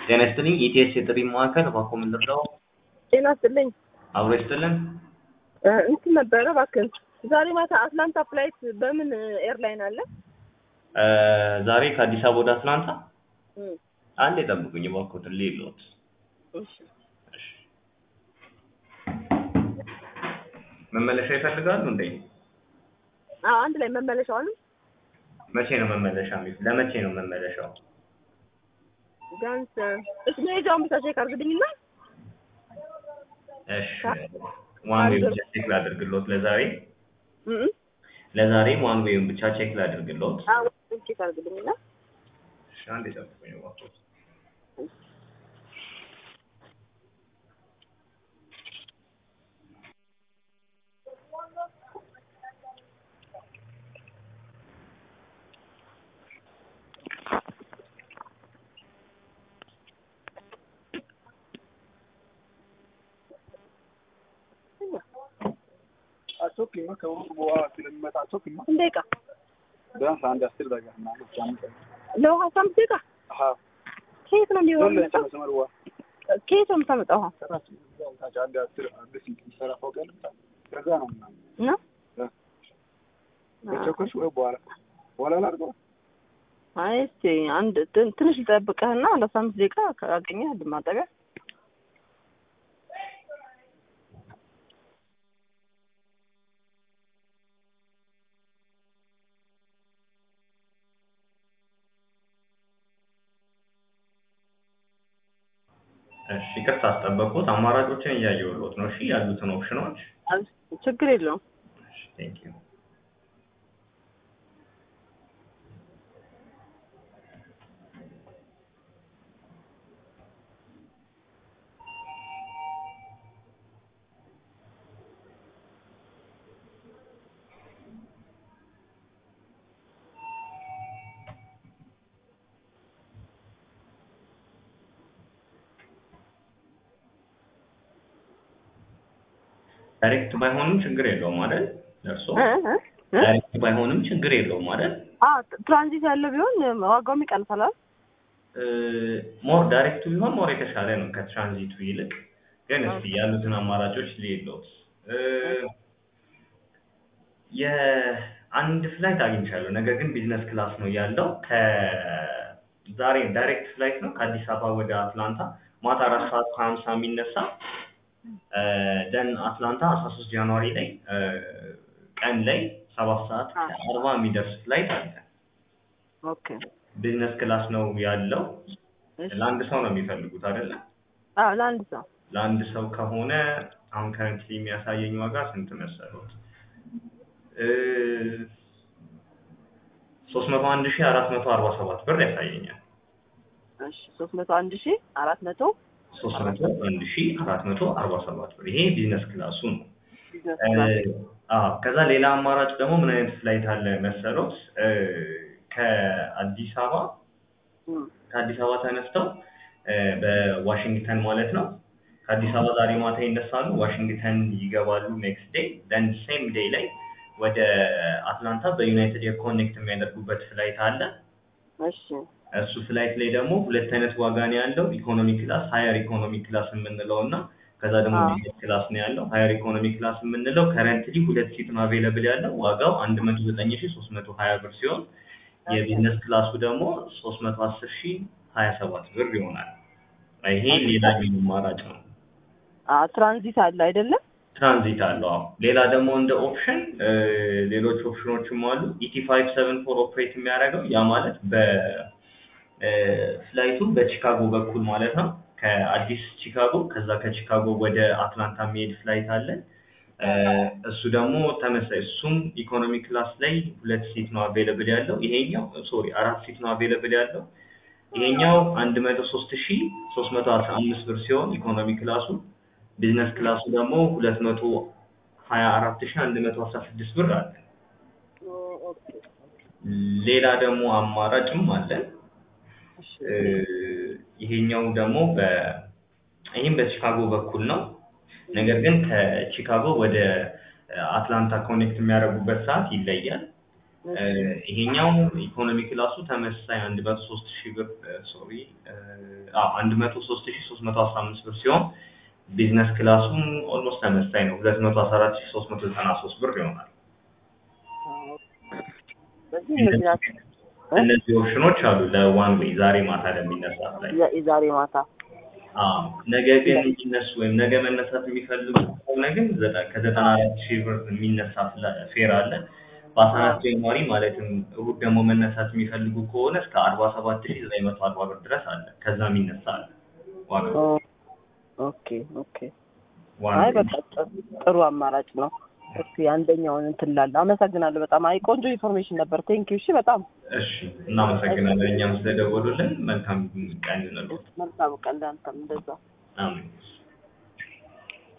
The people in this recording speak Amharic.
ጤና ይስጥልኝ ኢቲኤስ የጥሪ ማዕከል እባክዎ ምን ልርዳዎ? ጤና ይስጥልኝ። አብሮ ይስጥልን። እንትን ነበረ እባክህን ዛሬ ማታ አትላንታ ፍላይት በምን ኤርላይን አለ? ዛሬ ከአዲስ አበባ ወደ አትላንታ አንዴ ጠብቁኝ እባክዎትን ልይልዎት። እሺ እሺ። መመለሻ ይፈልጋሉ እንዴ? አዎ አንድ ላይ መመለሻውንም መቼ ነው መመለሻ ለመቼ ነው መመለሻው? ቢያንስ እሺ መሄጃውን ብቻ ቼክ አድርግልኝና እሺ ዋን ዌይ ብቻ ቼክ ላድርግልዎት ለዛሬ ዋን ዌይን ብቻ ቼክ ላድርግልዎት። አዎ ቼክ አድርግልኝና እሺ አንዴ ጠብቁኝ እባክዎት። አቾክማ ከወሩ በኋላ ስለሚመጣ አቾክማ ደቂቃ ቢያንስ አንድ 10 ደቂቃ ምናምን ቻምጥ ለውሃ ሳምንት ደቂቃ አዎ ከየት ነው የሚወጣው? መስመርዋ ከየት ነው የምታመጣው? ሰራች ያው ታጫ አንድ 10 ሲሰራ ፎቀል ከዛ ነው ምናምን ነው በቸኮሽ ወይ በኋላ ላድርገው። አይ እስኪ አንድ ትንሽ ልጠብቅህና ለ5 ደቂቃ ካገኘህ ልማጠቢያ እሺ ይቅርታ አስጠበቅኩት። አማራጮችን እያየሁልዎት ነው። እሺ ያሉትን ኦፕሽኖች ችግር የለውም። እሺ ቴንክ ዩ። ዳይሬክት ባይሆንም ችግር የለውም አይደል? ለእርስዎ ዳይሬክት ባይሆንም ችግር የለውም አይደል? ትራንዚት ያለው ቢሆን ዋጋውም ይቀንሳል አይደል? ሞር ዳይሬክቱ ቢሆን ሞር የተሻለ ነው ከትራንዚቱ ይልቅ። ግን እስቲ ያሉትን አማራጮች ልይልዎት። የአንድ ፍላይት አግኝቻለሁ፣ ነገር ግን ቢዝነስ ክላስ ነው ያለው። ከዛሬ ዳይሬክት ፍላይት ነው ከአዲስ አበባ ወደ አትላንታ ማታ 4:50 የሚነሳ ደን አትላንታ 13 ጃንዋሪ ላይ ቀን ላይ 7:40 የሚደርስ ፍላይት አለ። ኦኬ ቢዝነስ ክላስ ነው ያለው። ለአንድ ሰው ነው የሚፈልጉት አይደለ? አዎ ለአንድ ሰው። ለአንድ ሰው ከሆነ አሁን ከረንትሊ የሚያሳየኝ ዋጋ ስንት መሰሉት? 301447 ብር ያሳየኛል። እሺ 301400 301447 ብር። ይሄ ቢዝነስ ክላሱ ነው። ከዛ ሌላ አማራጭ ደግሞ ምን አይነት ፍላይት አለ መሰሎት? ከአዲስ አበባ ተነስተው በዋሽንግተን ማለት ነው። ከአዲስ አበባ ዛሬ ማታ ይነሳሉ፣ ዋሽንግተን ይገባሉ ኔክስት ዴይ። ደን ሴም ዴይ ላይ ወደ አትላንታ በዩናይትድ ኤር ኮኔክት የሚያደርጉበት ፍላይት አለ። እሺ እሱ ፍላይት ላይ ደግሞ ሁለት አይነት ዋጋ ነው ያለው። ኢኮኖሚ ክላስ፣ ሃየር ኢኮኖሚ ክላስ የምንለው እና ከዛ ደግሞ ቢዝነስ ክላስ ነው ያለው። ሃየር ኢኮኖሚ ክላስ የምንለው ከረንትሊ 2 ሲት ነው አቬለብል ያለው። ዋጋው 109320 ብር ሲሆን የቢዝነስ ክላሱ ደግሞ 310027 ብር ይሆናል። ይሄ ሌላኛው አማራጭ ነው። ትራንዚት አለ አይደለም? ትራንዚት አለው። ሌላ ደግሞ እንደ ኦፕሽን ሌሎች ኦፕሽኖችም አሉ። ET574 ኦፕሬት የሚያደርገው ያ ማለት በፍላይቱ በቺካጎ በኩል ማለት ነው። ከአዲስ ቺካጎ ከዛ ከቺካጎ ወደ አትላንታ የሚሄድ ፍላይት አለ። እሱ ደግሞ ተመሳሳይ እሱም ኢኮኖሚ ክላስ ላይ 2 ሲት ነው አቬለብል ያለው። ይሄኛው 4 ሲት ነው አቬለብል ያለው። ይሄኛው 103315 ብር ሲሆን ኢኮኖሚ ክላሱ፣ ቢዝነስ ክላሱ ደግሞ 224116 ብር አለ። ሌላ ደግሞ አማራጭም አለ። ይሄኛው ደግሞ ይሄም በቺካጎ በኩል ነው። ነገር ግን ከቺካጎ ወደ አትላንታ ኮኔክት የሚያደርጉበት ሰዓት ይለያል። ይሄኛው ኢኮኖሚ ክላሱ ተመሳሳይ 103,000 ብር ሶሪ 103,315 ብር ሲሆን ቢዝነስ ክላሱም ኦልሞስት ተመሳሳይ ነው 214,393 ብር ይሆናል። እነዚህ ኦፕሽኖች አሉ ለዋን ዌይ ዛሬ ማታ ለሚነሳ ላይ ዛሬ ማታ ነገ ግን የሚነሱ ወይም ነገ መነሳት የሚፈልጉ ከሆነ ግን ከ94,000 ብር የሚነሳ ፌር አለ። በ14 ጃንዋሪ ማለትም እሑድ ደግሞ መነሳት የሚፈልጉ ከሆነ እስከ 47,940 ብር ድረስ አለ። ከዛ የሚነሳ አለ ዋጋው። ኦኬ አይ በቃ ጥሩ አማራጭ ነው። እስኪ አንደኛውን እንትን ላለ አመሰግናለሁ በጣም አይ ቆንጆ ኢንፎርሜሽን ነበር። ቴንክ ዩ እሺ በጣም እሺ እናመሰግናለን እኛም ስለደወሉልን መልካም ቀን ይሁንልዎት። መልካም ቀን ላንተም እንደዛ አሜን።